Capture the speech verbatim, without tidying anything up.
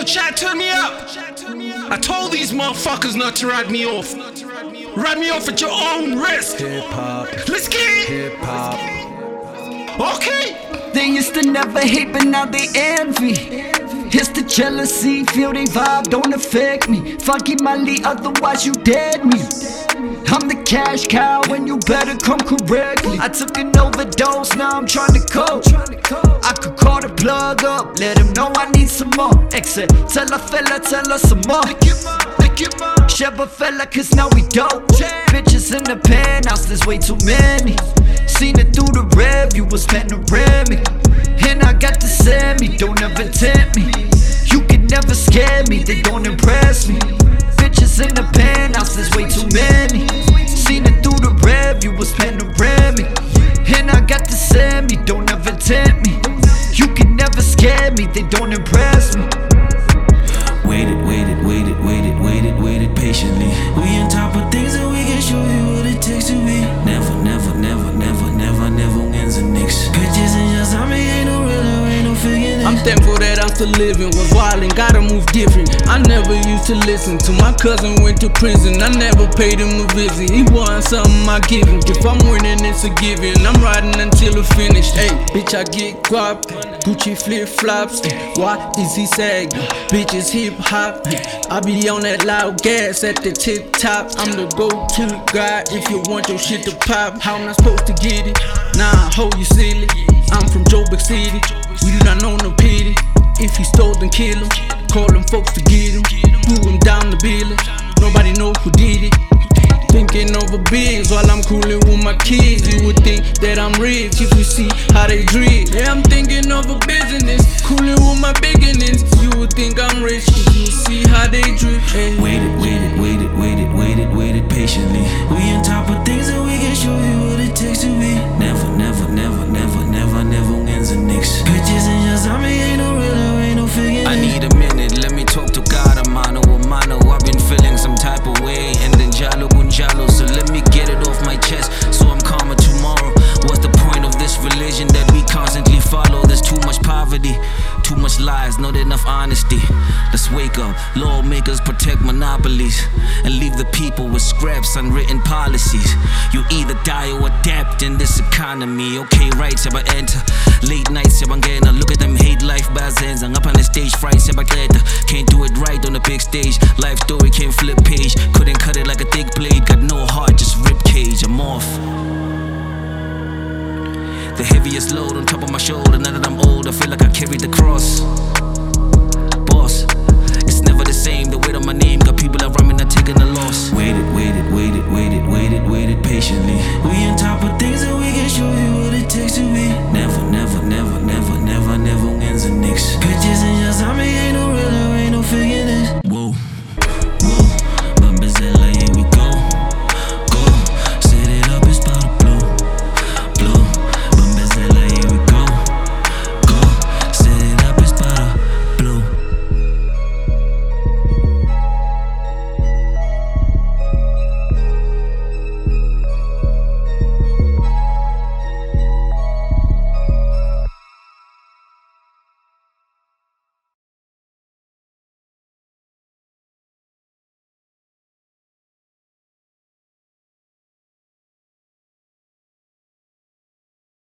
chat, turn me up. I told these motherfuckers not to ride me off. Ride me off at your own risk. Hip hop, Let's get it. hip hop. Okay. They used to never hate, but now they envy. It's the jealousy, feel they vibe, don't affect me. Funky Molly, otherwise you dead me. I'm the cash cow and you better come correctly. I took an overdose, now I'm trying to cope. I could call the plug up, let him know I need some more. Exit, tell a fella, tell her some more. Shove a fella, cause now we dope. Bitches in the penthouse, there's way too many. Seen it through the rev, you was panoramic. And I got the semi, don't ever tempt me. You can never scare me, they don't impress me. Bitches in the penthouse, there's way too many. Seen it through the rev, you was panoramic. And I got the semi, don't ever tempt me. You can never scare me, they don't impress me. Waited, waited, waited, waited, waited, waited patiently. We on top of things and we can show you what it takes to be. Never, never, never, never, never, never wins a nix. Bitches and just I mean, ain't no real, ain't no figuring. I'm thankful that I'm still living. Was wild and gotta move different. I never used to listen to my cousin went to prison. I never paid him a visit. He won something I give him. If I'm winning, it's a given. I'm riding until it's finished. Hey, bitch, I get guap. Gucci flip flops. Why is he sagging? Bitches hip hop. I be on that loud gas at the tip top. I'm the go-to guy if you want your shit to pop. How am I supposed to get it? Nah, ho, you silly. I'm from Joburg City. We do not know no pity. If he stole, then kill him. Call them folks to get him. Blew him down the billing. Nobody know who did it. Thinking over bigs while I'm coolin' with my kids. You would think that I'm rich if you see how they drip. Yeah, I'm thinking over business, coolin' with my beginnings. You would think I'm rich if you see how they drip. Hey. Waited, waited, waited, waited, waited, waited patiently. We on top of things and we can show you what it takes to be. Never, never, never, never, never, never wins a nix. Bitches and just I mean, ain't no real, ain't no figuring. I need a minute, let me talk to God, a mano, a mano. I've been feeling some type of way, and then jalo gunjalo. So let me get it off my chest, so I'm calmer tomorrow. What's the point of this religion that we constantly follow? There's too much poverty, too much lies, not enough honesty. Let's wake up, lawmakers protect monopolies, and leave the people with scraps, unwritten policies. You either die or adapt in this economy. Okay, right, seba enter. Late nights, seba ngena. Look at them hate life bazenza. Up on the stage fright, seba gleda. Can't do it right on the big stage. Life story can't flip page. Couldn't cut it like a thick blade. Got no heart, just rib cage. I'm off. The heaviest load on top of my shoulder. Now that I'm old, I feel like I carried the cross.